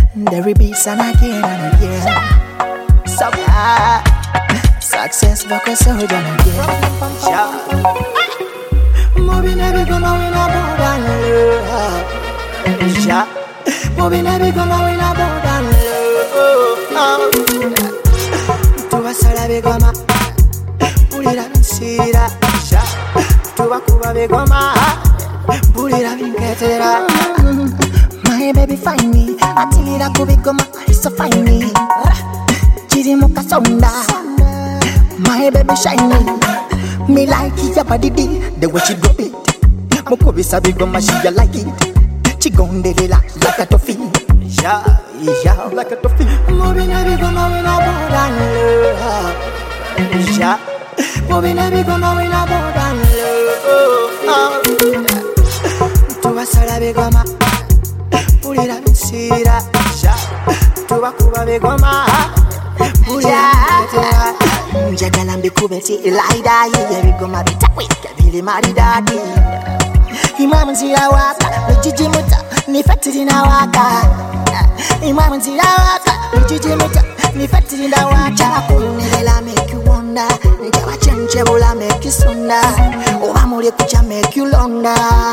There beats and again. So success vocal soldier again. Moving never gonna win a board and love. Moving never gonna win a board and love. To a salabe goma, pulira vinsira. To a kuba begoma, pulira vinketera. My baby find me, atilira kubigoma, so find me. Chiri muka sonda, my baby shiny. Me like it, your body the way she drop it. Mukobi sabi goma, she like it. She gon' de like a toffee. Yeah, like a toffee. Moving every goma win a board and love. Yeah, moving every goma win a board and love. To a salabe goma, pulira vinsira. To a kuba begoma, pulira vinsira. Njagala mbikubeti ilaida ye bigoma bitawika bili maridadi. Imamu nzira waka nijijimuta nifatiri na waka. Imamu nzira waka nijijimuta nifatiri na waka. Kunela make you wonder, njawa chenche bula make you sunda. Oba muli kucha make you londa.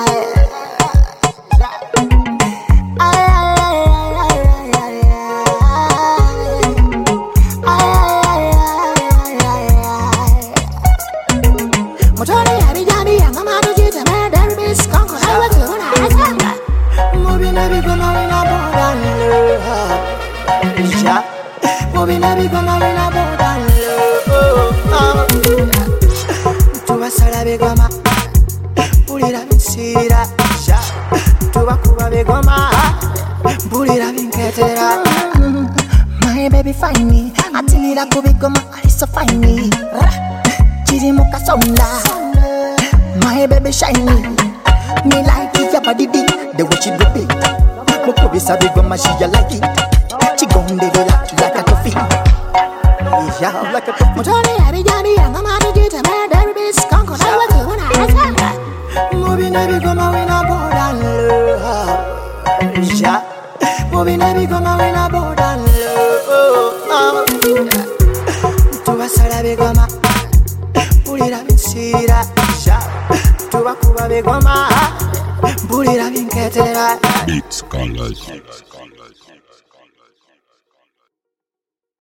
Moving every gonna win a board and love. To a salabe goma, pulira vinsira. To a kuba begoma, pulira vinketera. My baby find me, atilira kubigoma, so find me. Chiri muka sonda, my baby shiny. Me like it, your body the way she drop it. Mukobi sabi goma, she like it. She gon' de like a toffee. Yeah, like a toffee. Mutoni abijani yanga matujita me there be skunk on I was when I moving every gonna win a board and love. Yeah, moving every gonna win a board and love. To a salabe goma, pulira vinsira. To a kuba begoma, pulira vinketera. Beats Colors.